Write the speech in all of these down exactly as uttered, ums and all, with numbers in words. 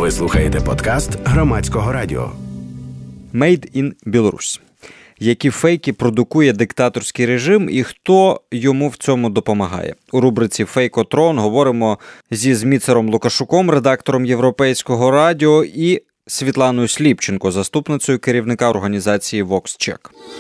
Ви слухаєте подкаст Громадського радіо. Made in Білорусь. Які фейки продукує диктаторський режим і хто йому в цьому допомагає? У рубриці «Фейкотрон» говоримо зі Зміцером Лукашуком, редактором Європейського радіо, і Світланою Сліпченко, заступницею керівника організації VoxCheck.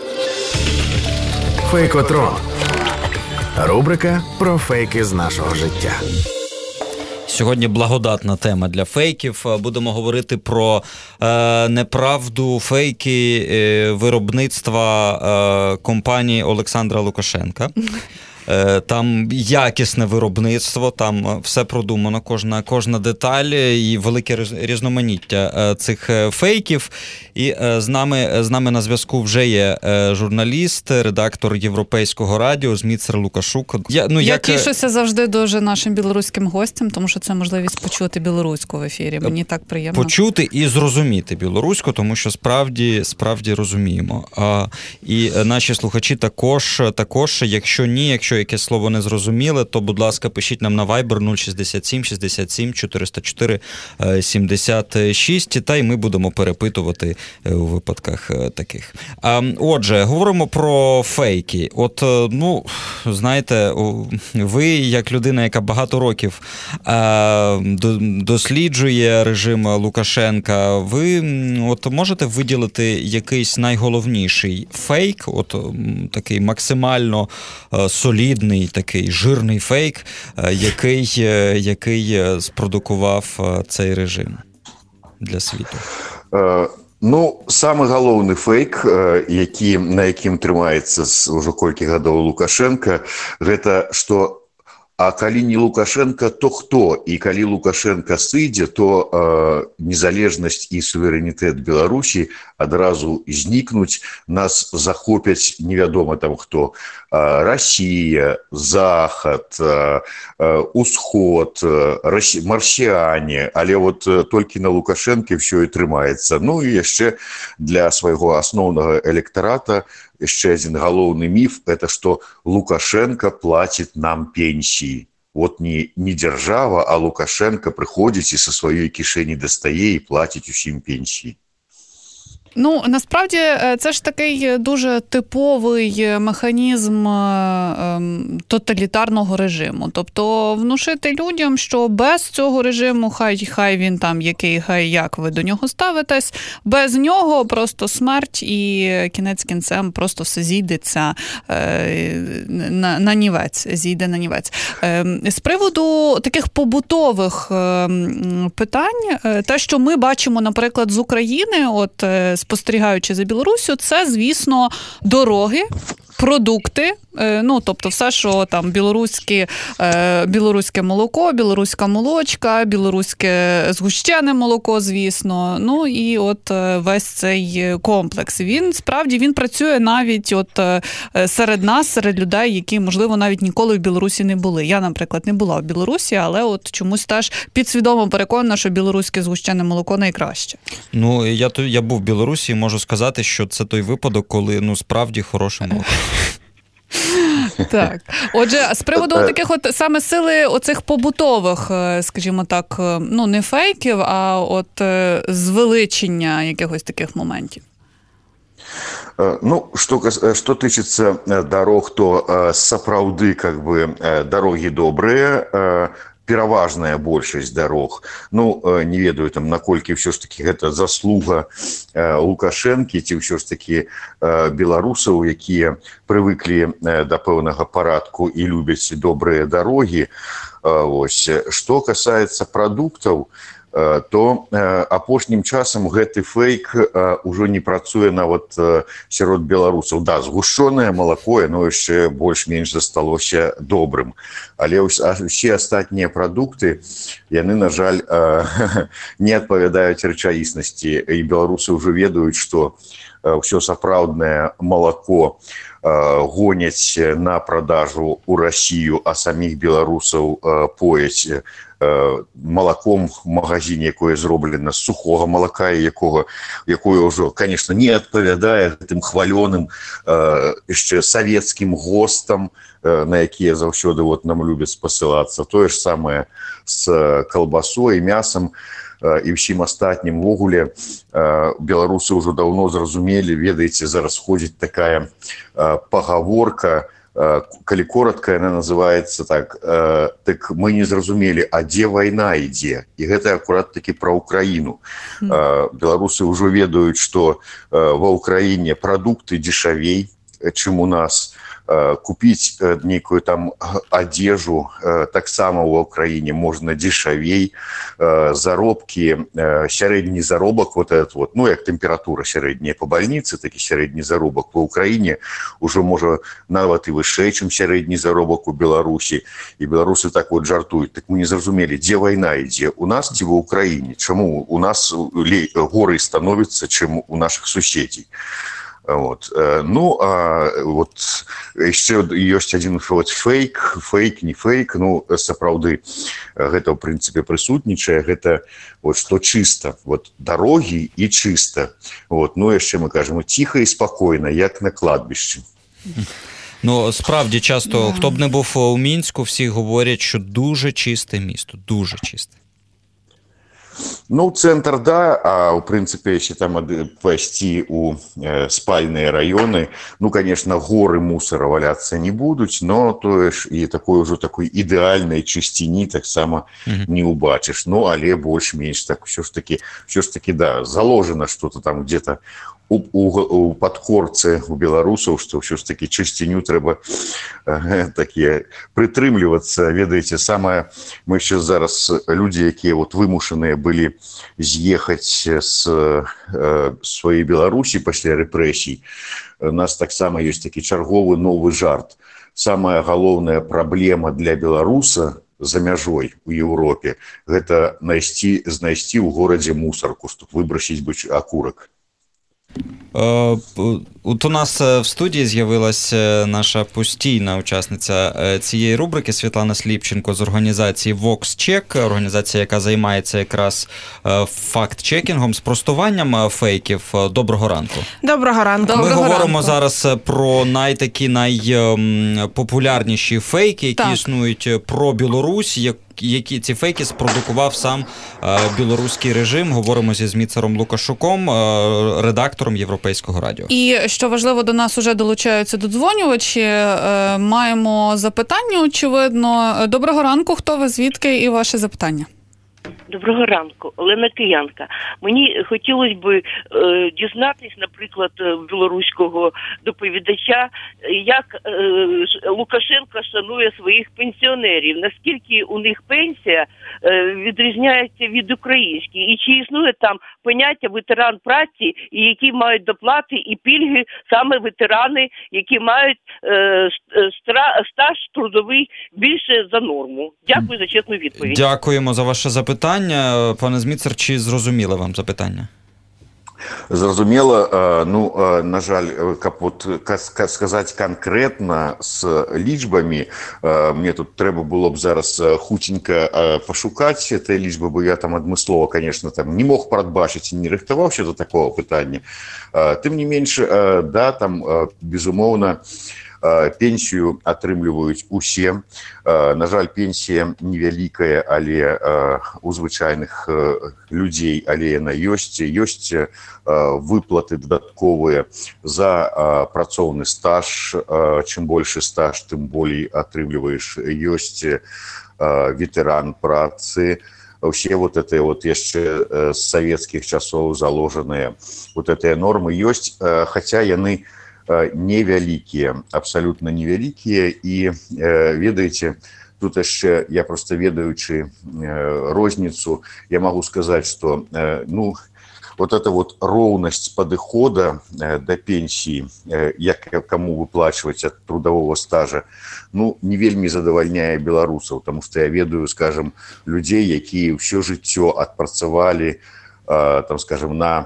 «Фейкотрон» – рубрика про фейки з нашого життя. Сьогодні благодатна тема для фейків. Будемо говорити про е, неправду, фейки е, виробництва е, компанії Олександра Лукашенка. Е, там якісне виробництво, там все продумано, кожна, кожна деталь і велике різноманіття е, цих фейків. І е, з нами, з нами на зв'язку вже є е, журналіст, редактор Європейського радіо Зміцер Лукашук. Я, ну, Я як... тішуся завжди дуже нашим білоруським гостям, тому що це можливість почути білоруську в ефірі. Мені так приємно. Почути і зрозуміти білоруську, тому що справді, справді розуміємо. А, і наші слухачі також, також, якщо ні, якщо якесь слово не зрозуміле, то, будь ласка, пишіть нам на Viber нуль шістдесят сім шістдесят сім чотириста чотири сімдесят шість, та й ми будемо перепитувати у випадках таких. А, отже, говоримо про фейки. От, ну, знаєте, ви, як людина, яка багато років а, досліджує режим Лукашенка, ви от можете виділити якийсь найголовніший фейк, от такий максимально солідний, такий жирний фейк, який, який спродукував цей режим для світу? Ну, самый галоўны фейк, які, на якім трымаецца ўжо колькі гадоў Лукашенко, гэта што а калі не Лукашенко, то хто? І калі Лукашенко сыдзе, то э, незалежнасць і суверэнітэт Беларусі адразу знікнуць, нас захопяць невядома там хто. Э, Расія, Захад, э, Усход, э, марсіане, але вот э, толькі на Лукашенке все і трымаецца. Ну і яшчэ для свайго асноўнага электарата еще один галоўны миф – это что Лукашенко платит нам пенсии. Вот не, не держава, а Лукашенко приходит и со своей кишені достає і платить усім пенсії. Ну, насправді, це ж такий дуже типовий механізм тоталітарного режиму. Тобто, внушити людям, що без цього режиму, хай, хай він там який, хай як ви до нього ставитесь, без нього просто смерть і кінець кінцем просто все зійдеться на, на нівець, зійде на нівець. З приводу таких побутових питань, те, що ми бачимо, наприклад, з України, от спостерігаючи за Білоруссю, це, звісно, дороги, продукти, ну, тобто все, що там білоруське, білоруське молоко, білоруська молочка, білоруське згущене молоко, звісно, ну і от весь цей комплекс. Він, справді, він працює навіть от серед нас, серед людей, які, можливо, навіть ніколи в Білорусі не були. Я, наприклад, не була в Білорусі, але от чомусь теж підсвідомо переконана, що білоруське згущене молоко найкраще. Ну, я, я був в Білорусі і можу сказати, що це той випадок, коли, ну, справді хороше молоко. Так. Отже, з приводу таких от саме сили оцих побутових, скажімо так, ну не фейків, а от звеличення якихось таких моментів. Ну, что, что тычыцца дорог, то сапраўды как бы дороги добрые, пераважная большасць дарог. Ну, не ведаю, там, наколькі ўсё ж таки гэта заслуга Лукашэнкі, ці ўсё ж таки беларусаў, якія прывыклі да пэўнага парадку і любяць добрыя дарогі. Вось. Што касаецца прадуктаў, то апошнім часам гэты фейк ўжо не працуе нават сярод беларусаў. Да, згушчонае малако, яно яшчэ больш-менш засталося добрым. Але ўсе астатнія прадукты, яны, на жаль, не адпавядаюць рэчаіснасці. І беларусы ўжо ведаюць, што ўсё сапраўднае малако гоняць на продажу ў Расію, а саміх беларусаў пояць молоком в магазине, якое зроблено з сухого молока, якого, якое ўжо, конечно, не адпавядае гэтым хвалёным яшчэ савецкім гостам, на якія заўсёды вот нам любяць спасылацца. Тое ж самае з калбасой, мясом. і ўсім астатнім ввогуле беларусы ўжо даўно зразумелі, ведаеце, зараз ходзіць такая пагаворка, калі коротка, яна называецца так, так мы не зразумелі, а дзе вайна ідзе, і гэта акурат такі пра Украіну. Беларусы ўжо ведаюць, што ва Ўкраіне прадукты дзешавей, чым у нас, купіць нейкую там адзежу таксама ў Украіне можна дзешавей, заробкі, сярэдні заробак, вот этот вот, ну як тэмпература сярэдняя па бальніцы, такі сярэдні заробак па Украіне ўжо можа нават і вышэй, чым сярэдні заробак у Беларусі, і беларусы так вот жартуюць, так мы не зразумелі, дзе вайна ідзе, у нас ці ва Украіне, чаму у нас горай становіцца, чым у нашых суседзей. Вот. Ну, а вот еще есть один вот фейк, фейк, не фейк, ну, сапраўды, гэта, в принципе, присутнічае, гэта, вот, что чисто, вот, дороги и чисто, вот, ну, еще мы кажем, тихо и спокойно, як на кладбищі. Ну, справді, часто, yeah. хто б не був у Мінську, всі говорять, що дуже чисте місто, дуже чисте. Ну, центр, да, а в принципе, если там пойти у э, спальные районы, ну, конечно, горы мусора валяться не будут, но то и такой уже такой идеальной чистини так само mm-hmm. не убачишь. Ну, але больше-меньше так все ж таки, все ж таки, да, заложено что-то там где-то у, у, у подкорцы у белорусов, что все ж таки чистиню треба э, такие притрымливаться, ведаете, самое, мы сейчас зараз люди, якія вот вымушенные были з'ехаць з э, сваёй Беларусі пасля рэпрэсій. У нас таксама ёсць такі чарговы новы жарт. Самая галоўная праблема для беларуса за мяжой у Еўропе – гэта знайсці, знайсці ў горадзе мусарку, чтобы выбросіць бы акурак. От у нас в студії з'явилася наша постійна учасниця цієї рубрики Світлана Сліпченко з організації VoxCheck, організація, яка займається якраз факт-чекінгом, спростуванням фейків. Доброго ранку. Доброго ранку. Ми Доброго говоримо ранку. зараз про найтакі найпопулярніші фейки, які так. існують про Білорусь, які ці фейки спродукував сам е, білоруський режим. Говоримо зі Зміцером Лукашуком, е, редактором Європейського радіо. І, що важливо, до нас уже долучаються додзвонювачі. Е, маємо запитання, очевидно. Доброго ранку, хто ви, звідки і ваше запитання? Доброго ранку, Олена Киянка. Мені хотілося б е, дізнатись, наприклад, білоруського доповідача, як е, Лукашенко шанує своїх пенсіонерів, наскільки у них пенсія е, відрізняється від української, і чи існує там поняття ветеран праці, і які мають доплати і пільги саме ветерани, які мають е, стаж трудовий більше за норму. Дякую за чесну відповідь. Дякуємо за ваше запитання. Пане Зміцер, чи зрозуміло вам запитання? Зразумела, ну, на жаль, каб вот сказаць канкрэтна з лічбамі, мне тут трэба было б зараз хуценька пашукаць этой лічбы, бо я там адмыслова, конечно, там не мог прадбачыць і не рыхтаваўся до такого пытання. Тым не менш, да, там, безумоўна, пенсію атрымліваюць усе. На жаль, пенсія невялікая, але у звычайных людзей, але яна ёсць. Ёсць выплаты дадатковыя за працоўны стаж. Чым большы стаж, тым болей атрымліваеш. Ёсць ветэран працы. Все вот это вот яшчэ з савецкіх часоў заложаныя вот этыя нормы ёсць, хаця яны невялікія, абсолютно невялікія, і ведаеце, тут яшчэ я просто ведаючы розніцу, я могу сказаць, что ну вот эта вот роўнасць падыхода да пенсіі, як каму выплачваць ад трудового стажа, ну не вельмі задавальняе беларусаў, потому что я ведаю, скажем, людзей, якія ўсё жыццё адпрацавалі, там, скажем, на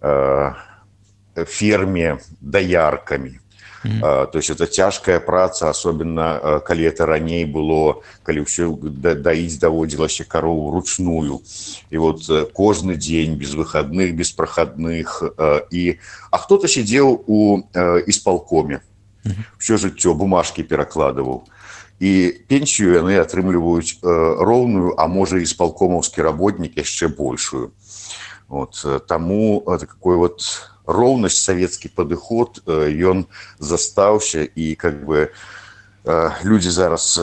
ферме доярками. Mm-hmm. А, то есть это тяжкая праца, особенно калі это раней было, калі ўсё даіць даводзілася карову ручную. І вот кожны дзень без выходных, без прахадных. І, а кто-то сидел у исполкоме, mm-hmm. все жыццё бумажки перакладываў. і пенсію яны атрымліваюць роўную, а можа і исполкомаўскі работнік яшчэ большую. Вот, таму такой вот роўнасць, савецкі падыход, ён застаўся, і как бы людзі зараз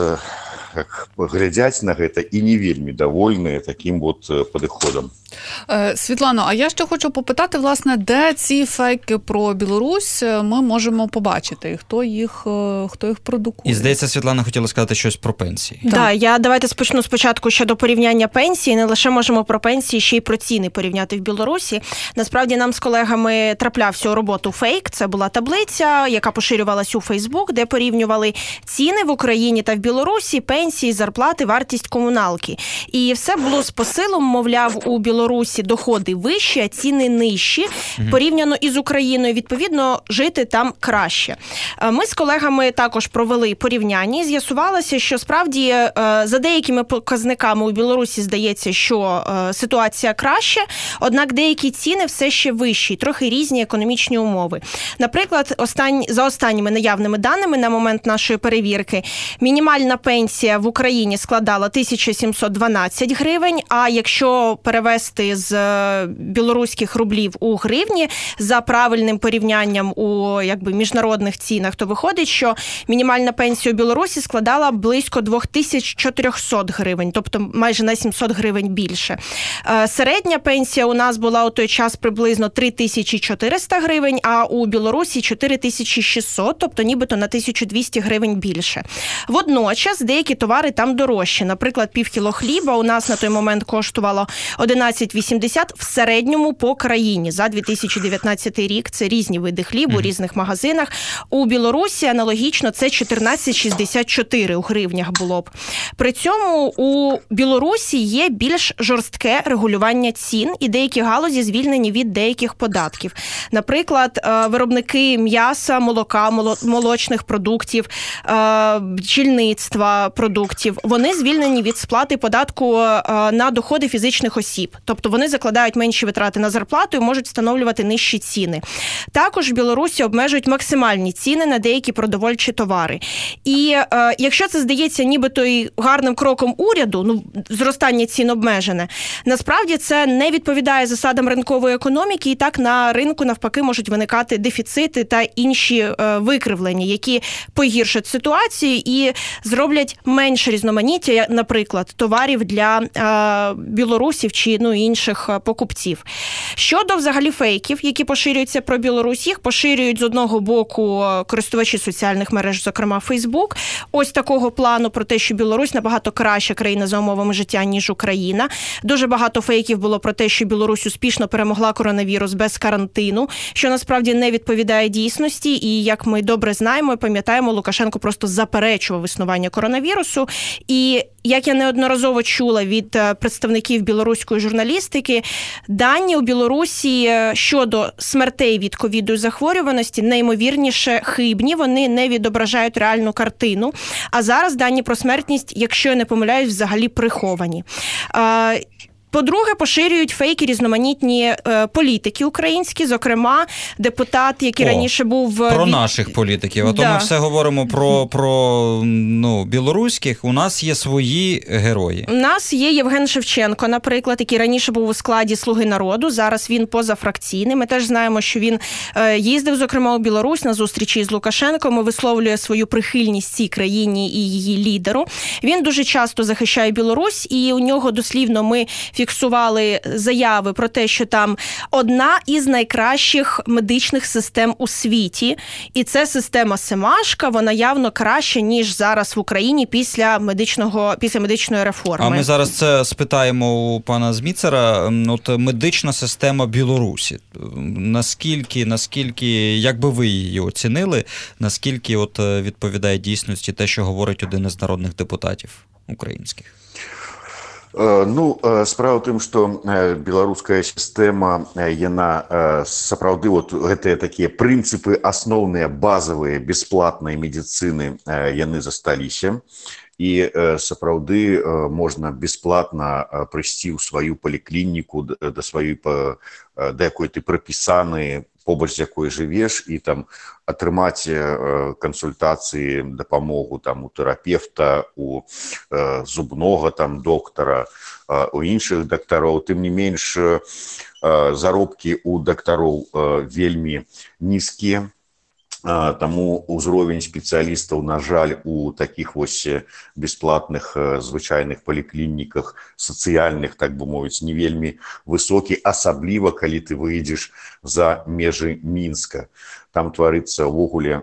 как глядзяць на гэта і не вельмі давольныя таким вот падыходам. Світлано, а я ще хочу попитати, власне, де ці фейки про Білорусь ми можемо побачити, і хто їх, хто їх продукує? І, здається, Світлана хотіла сказати щось про пенсії. Так, да, я давайте спочну спочатку щодо порівняння пенсії. Не лише можемо про пенсії, ще й про ціни порівняти в Білорусі. Насправді, нам з колегами траплявся у роботу фейк. Це була таблиця, яка поширювалась у Фейсбук, де порівнювали ціни в Україні та в Білорусі, пенсії, зарплати, вартість комуналки. І все було з посилом, мовляв, у Білорусі Білорусі доходи вищі, а ціни нижчі. Порівняно із Україною, відповідно, жити там краще. Ми з колегами також провели порівняння і з'ясувалося, що справді за деякими показниками у Білорусі здається, що ситуація краща, однак деякі ціни все ще вищі, трохи різні економічні умови. Наприклад, остань... за останніми наявними даними на момент нашої перевірки, мінімальна пенсія в Україні складала тисяча сімсот дванадцять гривень, а якщо перевести з білоруських рублів у гривні за правильним порівнянням у якби міжнародних цінах, то виходить, що мінімальна пенсія у Білорусі складала близько дві тисячі чотириста гривень, тобто майже на сімсот гривень більше. Середня пенсія у нас була у той час приблизно три тисячі чотириста гривень, а у Білорусі чотири тисячі шістсот, тобто нібито на тисячу двісті гривень більше. Водночас деякі товари там дорожчі. Наприклад, півкіло хліба у нас на той момент коштувало одинадцять вісімдесят в середньому по країні за дві тисячі дев'ятнадцятий рік. Це різні види хлібу у різних магазинах. У Білорусі аналогічно це чотирнадцять шістдесят чотири у гривнях було б. При цьому у Білорусі є більш жорстке регулювання цін і деякі галузі звільнені від деяких податків. Наприклад, виробники м'яса, молока, молочних продуктів, бджільництва продуктів, вони звільнені від сплати податку на доходи фізичних осіб. Тобто вони закладають менші витрати на зарплату і можуть встановлювати нижчі ціни. Також в Білорусі обмежують максимальні ціни на деякі продовольчі товари. І е, якщо це здається нібито і гарним кроком уряду, ну, зростання цін обмежене, насправді це не відповідає засадам ринкової економіки, і так на ринку навпаки можуть виникати дефіцити та інші е, викривлення, які погіршать ситуацію і зроблять менше різноманіття, наприклад, товарів для е, білорусів чи ну, інших покупців. Щодо взагалі фейків, які поширюються про Білорусь, їх поширюють з одного боку користувачі соціальних мереж, зокрема Фейсбук. Ось такого плану про те, що Білорусь набагато краща країна за умовами життя, ніж Україна. Дуже багато фейків було про те, що Білорусь успішно перемогла коронавірус без карантину, що насправді не відповідає дійсності. І, як ми добре знаємо і пам'ятаємо, Лукашенко просто заперечував існування коронавірусу. І, як я неодноразово чула від представників білоруської журналістики, дані у Білорусі щодо смертей від ковіду і захворюваності неймовірніше хибні, вони не відображають реальну картину. А зараз дані про смертність, якщо я не помиляюсь, взагалі приховані. По-друге, поширюють фейки різноманітні е, політики українські, зокрема, депутат, який О, раніше був... Про від... наших політиків. А да. то ми все говоримо про, про ну, білоруських. У нас є свої герої. У нас є Євген Шевченко, наприклад, який раніше був у складі «Слуги народу». Зараз він позафракційний. Ми теж знаємо, що він е, їздив, зокрема, у Білорусь на зустрічі з Лукашенком і висловлює свою прихильність цій країні і її лідеру. Він дуже часто захищає Білорусь, і у нього дослівно ми фіксували заяви про те, що там одна із найкращих медичних систем у світі. І це система Семашка, вона явно краща, ніж зараз в Україні після медичного, після медичної реформи. А ми зараз це спитаємо у пана Зміцера. От медична система Білорусі. Наскільки, наскільки, як би ви її оцінили, наскільки от відповідає дійсності те, що говорить один із народних депутатів українських? Ну, справа ў тым, што беларуская сістэма, яна сапраўды вот гэтыя такія прынцыпы асноўныя, базавыя, бясплатнай медыцыны, яны засталіся. І сапраўды можна бясплатна прыйсці ў сваю паліклініку, да сваёй, да якой ты прапісаны, побач з якой жывеш, і там атрымаць кансультацыі, дапамогу там у тэрапевта, у зубнога там доктара, у іншых дактароў. Тым не менш, заробкі у дактароў вельмі нізкія. Таму ўзровень спецыялістаў, на жаль, у такіх вось бясплатных звычайных паліклініках, сацыяльных, так бы мовіць, не вельмі высокі, асабліва, калі ты выйдзеш за межы Мінска. Там творыцца ўвогуле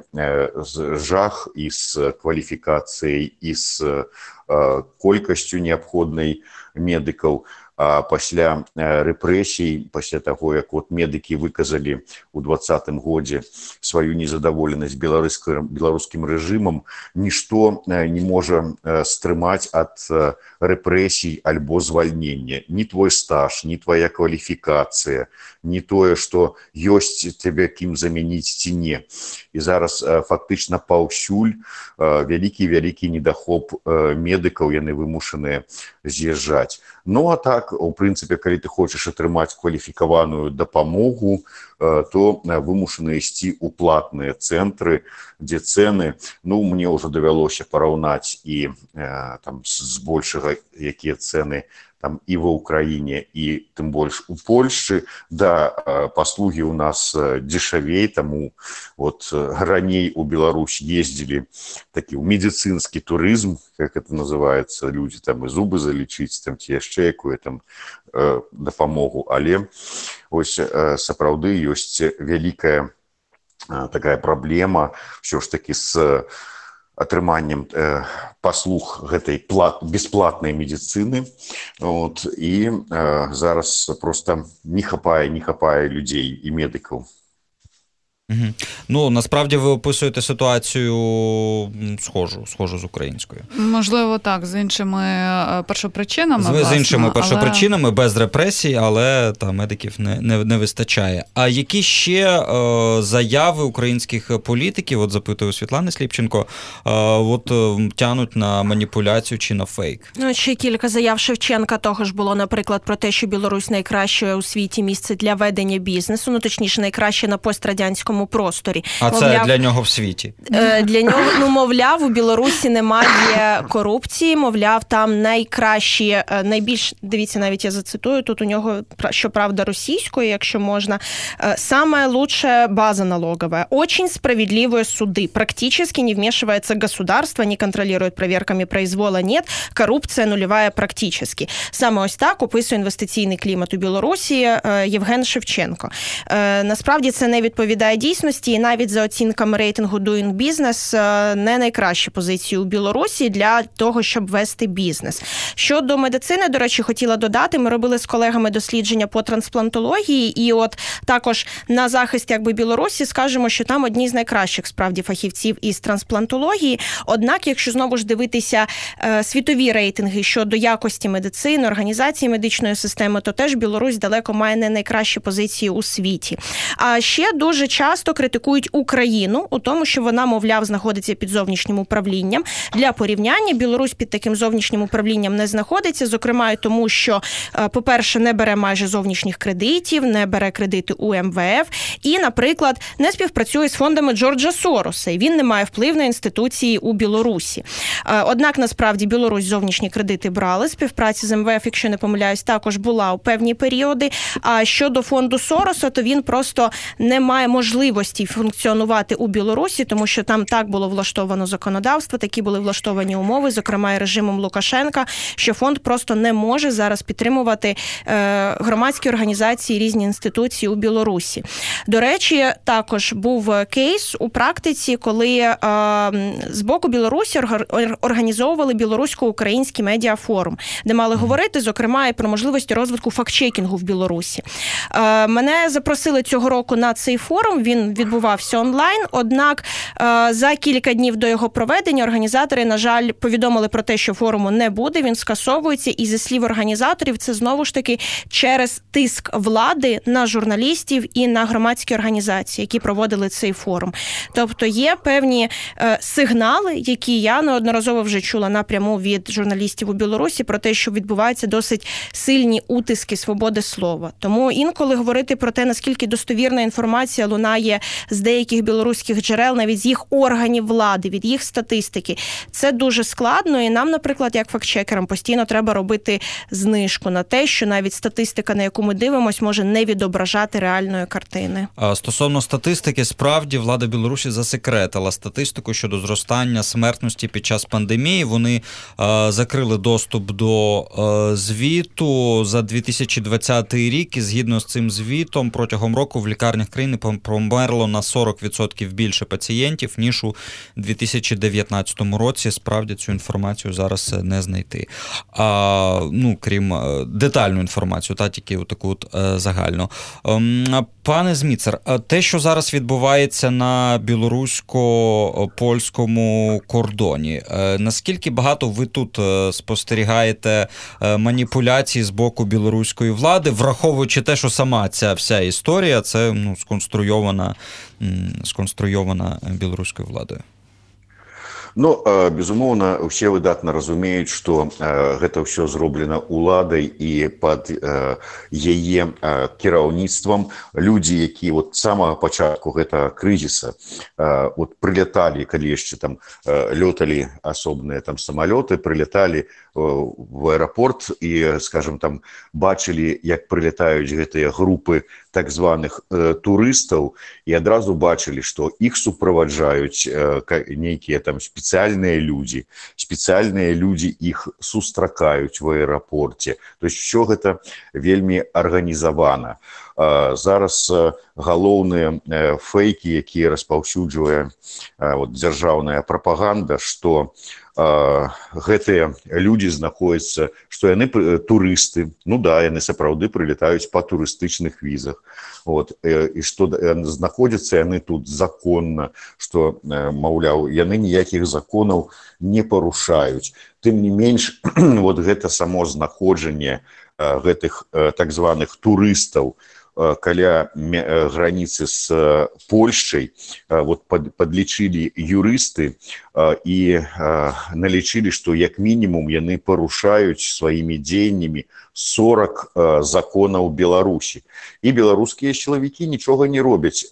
жах і з кваліфікацыяй, і з колькасцю неабходнай медыкаў. А пасля рэпрэсій, пасля таго, як вот медыкі выказалі ў двадцатым годзе сваю незадаволенасць беларускім рэжымам, нішто не можа стрымаць ад рэпрэсій альбо звальнення. Ні твой стаж, ні твоя кваліфікацыя, ні тое, што ёсць цябе кім замяніць ці не. І зараз фактычна паўсюль вялікі-вялікі недахоп медыкаў, яны вымушаныя з'язджаць. Ну, а так, у прынцыпе, калі ты хочаш атрымаць кваліфікаваную дапамогу, то вымушаны ісці ў платныя цэнтры, дзе цэны, ну, мне ўжо давялося параўнаць і там збольшага, якія цэны там і ва Ўкраіне, і тым больш у Польшчы. Да, паслугі ў нас дзешавей, таму вот раней у Беларусь ездзілі такі ў медыцынскі турызм, как это называется, людзі там і зубы залічыць, там ці яшчэ якую там дапамогу, але ось сапраўды ёсць вялікая такая праблема ўсё ж такі з атрыманнем э, паслуг гэтай плат, бесплатнай медицины. Вот, і э, зараз просто не хапае, не хапае людей і медиків. Угу. Ну, насправді ви описуєте ситуацію схожу, схожу з українською. Можливо, так, з іншими першопричинами. З, власне, з іншими першопричинами, але... без репресій, але та, медиків не, не, не вистачає. А які ще е, заяви українських політиків, от запитую Світлани Сліпченко, е, от е, тянуть на маніпуляцію чи на фейк? Ну, ще кілька заяв Шевченка того ж було, наприклад, про те, що Білорусь найкраще у світі місце для ведення бізнесу, ну, точніше, найкраще на пострадянському просторі. А мовляв, це для нього в світі? Для нього, ну, мовляв, у Білорусі немає корупції, мовляв, там найкращі, найбільш, дивіться, навіть я зацитую, тут у нього, щоправда, російською, якщо можна, «Самая лучшая база налоговая, очень справедливые суды, практически не вмешивается государство, не контролирует проверками произвола, нет, коррупция нулевая практически». Саме ось так описує інвестиційний клімат у Білорусі Євген Шевченко. Насправді це не відповідає дійсності, і навіть за оцінками рейтингу Doing Business не найкращі позиції у Білорусі для того, щоб вести бізнес. Щодо медицини, до речі, хотіла додати, ми робили з колегами дослідження по трансплантології, і от також на захист якби Білорусі скажемо, що там одні з найкращих справді фахівців із трансплантології. Однак, якщо знову ж дивитися е, світові рейтинги щодо якості медицини, організації медичної системи, то теж Білорусь далеко має не найкращі позиції у світі. А ще дуже часто критикують Україну у тому, що вона, мовляв, знаходиться під зовнішнім управлінням. Для порівняння, Білорусь під таким зовнішнім управлінням не знаходиться, зокрема і тому, що, по-перше, не бере майже зовнішніх кредитів, не бере кредити у ем ве еф і, наприклад, не співпрацює з фондами Джорджа Сороса, і він не має вплив на інституції у Білорусі. Однак, насправді, Білорусь зовнішні кредити брали, співпраця з ем ве еф, якщо не помиляюсь, також була у певні періоди. А щодо фонду Сороса, то він просто не має можливості функціонувати у Білорусі, тому що там так було влаштовано законодавство, такі були влаштовані умови, зокрема і режимом Лукашенка, що фонд просто не може зараз підтримувати е, громадські організації, різні інституції у Білорусі. До речі, також був кейс у практиці, коли е, з боку Білорусі організовували білорусько-український медіафорум, де мали говорити, зокрема, і про можливості розвитку фактчекінгу в Білорусі. Е, мене запросили цього року на цей форум, він він відбувався онлайн, однак за кілька днів до його проведення організатори, на жаль, повідомили про те, що форуму не буде, він скасовується, і зі слів організаторів, це знову ж таки через тиск влади на журналістів і на громадські організації, які проводили цей форум. Тобто є певні е, сигнали, які я неодноразово вже чула напряму від журналістів у Білорусі про те, що відбуваються досить сильні утиски свободи слова. Тому інколи говорити про те, наскільки достовірна інформація лунає з деяких білоруських джерел, навіть з їх органів влади, від їх статистики, це дуже складно, і нам, наприклад, як фактчекерам, постійно треба робити знижку на те, що навіть статистика, на яку ми дивимося, може не відображати реальної картини. Стосовно статистики, справді, влада Білорусі засекретила статистику щодо зростання смертності під час пандемії. Вони е, закрили доступ до е, звіту за дві тисячі двадцятий рік, і згідно з цим звітом, протягом року в лікарнях країни померло на сорок відсотків більше пацієнтів, ніж у дві тисячі дев'ятнадцятому році. Справді, цю інформацію зараз не знайти. А, ну, крім детальну інформацію, та тільки таку от, е, загальну. Ем, пане Зміцер, те, що зараз відбувається на білорусько-польському кордоні, е, наскільки багато ви тут е, спостерігаєте е, маніпуляцій з боку білоруської влади, враховуючи те, що сама ця вся історія, це ну, сконструйована, м, сконструйована білоруською владою? Ну, безумоўна, усе выдатна разумеюць, што гэта ўсё зроблена уладай і пад яе кіраўніцтвам. Людзі, якія вот з самага пачатку гэтага крызіса вот прыляталі, калі яшчэ там лёталі асобныя там самалёты, прыляталі в аэрапорт і, скажем, там бачылі, як прылятаюць гэтыя групы так званых турыстаў, і адразу бачылі, што іх суправаджаюць нейкія там спецыяльныя людзі, спецыяльныя людзі іх сустракаюць в аэрапорце. То есть усё гэта вельмі арганізавана. Зараз галоўныя фейкі, якія распаўсюджвае вот, дзяржаўная прапаганда, што гэтыя людзі знаходзяцца, што яны турысты, ну да, яны сапраўды прылетаюць па турыстычных візах, вот, і што знаходзяцца яны тут законна, што, маўляў, яны ніякіх законаў не парушаюць. Тым не менш, вот гэта само знаходжанне гэтых так званых турыстаў каля граніцы з Польшчай, вот падлічылі юрысты і налічылі, што як мінімум яны парушаюць сваімі дзеяннямі сорок законаў Беларусі. І беларускія сілавікі нічога не робяць.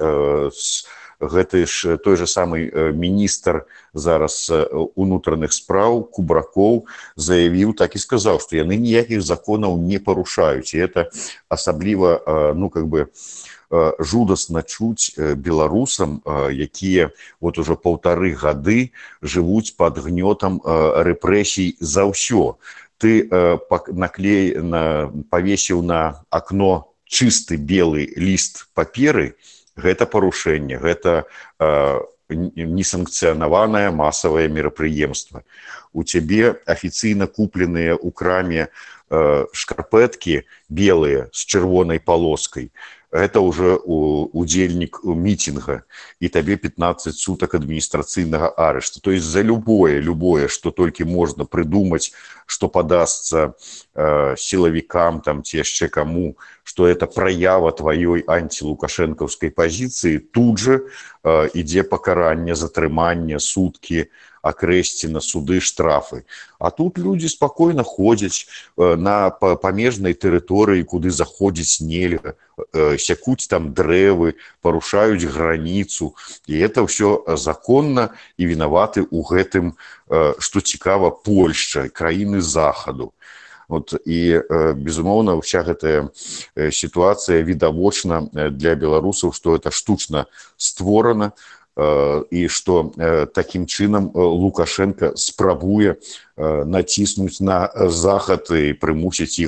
Гэты ж той же самый міністр зараз унутраных спраў Кубракоў заявіў, так і сказаў, што яны ніякіх законаў не парушаюць. І это асабліва, ну, как бы, жудасна чуць беларусам, якія вот уже паўтары гады жывуць пад гнётам рэпрэсій за ўсё. Ты наклей, павесіў на акно чысты белы ліст паперы, гэта парушэнне, гэта э, несанкцыянаванае масавае мерапрыемства. У цябе афіцыйна купленыя ў краме э, шкарпэткі белыя з чырвонай палоскай. Гэта ўжо удзельнік мітинга, і табе пятнадцать сутак адміністрацыйнага арышту. То есть за любое, любое, што толькі можна прыдумаць, што падасца э, сілавікам там, ці яшчэ каму, што это праява тваёй антилукашэнкаўскай пазіцыі, тут жа э, ідзе пакаранне, затрыманне, суткі, акрэсціна, суды, штрафы. А тут людзі спакойна ходзяць э, на памежнай тэрыторыі, куды заходзіць нельга, э, сякуць там дрэвы, парушаюць граніцу. І это ўсё законна, і вінаваты ў гэтым, э, што цікава, Польшча, краіны захаду. Вот, і, э, безумоўна, вся гэтая э, сітуацыя відавочна для беларусаў, што это штучна створана, і што такім чынам Лукашенко спрабуе націснуць на захад і прымусіць іх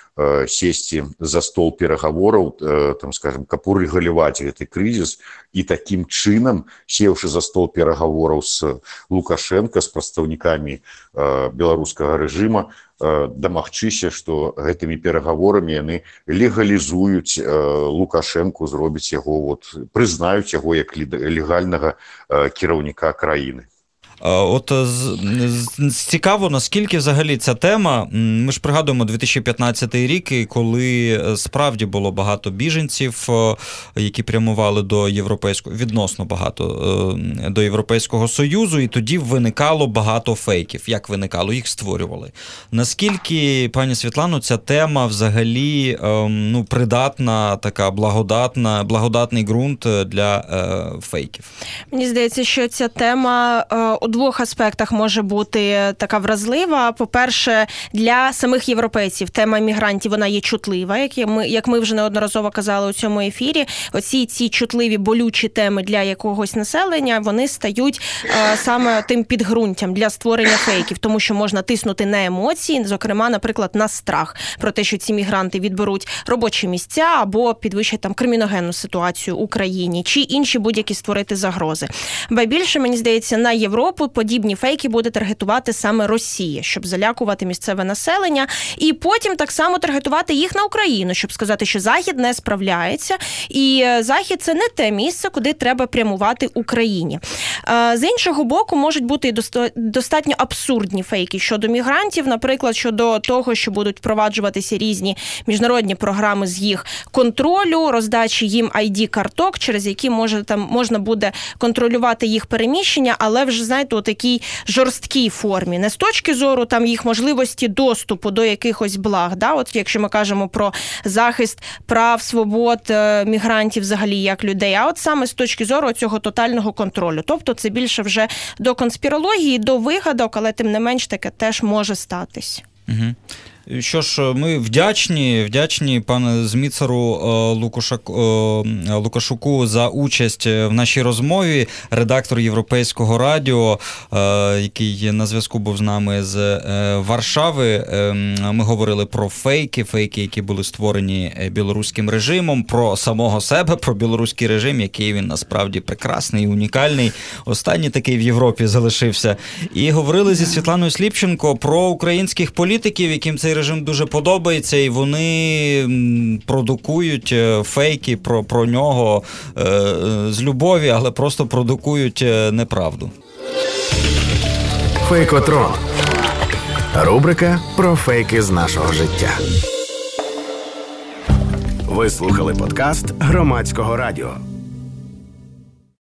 э, сесці за стол перагавораў, э, там, скажем, каб урэгуляваць гэты крызіс, і такім чынам, сеўшы за стол перагавораў з Лукашенко, з прадстаўнікамі э, беларускага рэжыма, э, дамагчыся, што гэтымі перагаворамі яны легалізуюць э, Лукашенку, зробяць яго, вот, прызнаюць яго як легальнага э, кіраўніка краіны. От цікаво, наскільки взагалі ця тема, ми ж пригадуємо дві тисячі п'ятнадцятий рік, коли справді було багато біженців, які прямували до Європейського, відносно багато, до Європейського Союзу, і тоді виникало багато фейків. Як виникало? Їх створювали. Наскільки, пані Світлано, ця тема взагалі, ну, придатна, така благодатна, благодатний ґрунт для фейків? Мені здається, що ця тема у двох аспектах може бути така вразлива. По-перше, для самих європейців тема мігрантів, вона є чутлива, як ми, як ми вже неодноразово казали у цьому ефірі. Оці ці чутливі, болючі теми для якогось населення, вони стають е, саме тим підґрунтям для створення фейків, тому що можна тиснути на емоції, зокрема, наприклад, на страх про те, що ці мігранти відберуть робочі місця або підвищать там криміногенну ситуацію в Україні, чи інші будь-які створити загрози. Ба більше, мені здається, на Європу подібні фейки буде таргетувати саме Росія, щоб залякувати місцеве населення, і потім так само таргетувати їх на Україну, щоб сказати, що Захід не справляється, і Захід – це не те місце, куди треба прямувати Україні. З іншого боку, можуть бути і достатньо абсурдні фейки щодо мігрантів, наприклад, щодо того, що будуть впроваджуватися різні міжнародні програми з їх контролю, роздачі їм ай ді-карток, через які може, там, можна буде контролювати їх переміщення, але вже, знаєте, у такій жорсткій формі. Не з точки зору там їх можливості доступу до якихось благ. Да? От якщо ми кажемо про захист прав, свобод мігрантів взагалі як людей, а от саме з точки зору цього тотального контролю. Тобто це більше вже до конспірології, до вигадок, але тим не менш таке теж може статись. Угу. Що ж, ми вдячні, вдячні пане Зміцеру Лукашуку за участь в нашій розмові, редактор Європейського радіо, який на зв'язку був з нами з Варшави. Ми говорили про фейки, фейки, які були створені білоруським режимом, про самого себе, про білоруський режим, який він насправді прекрасний і унікальний. Останній такий в Європі залишився. І говорили зі Світланою Сліпченко про українських політиків, яким цей режим дуже подобається, і вони продукують фейки про, про нього е, з любові, але просто продукують неправду. Фейкотрон. Рубрика про фейки з нашого життя. Ви слухали подкаст Громадського радіо.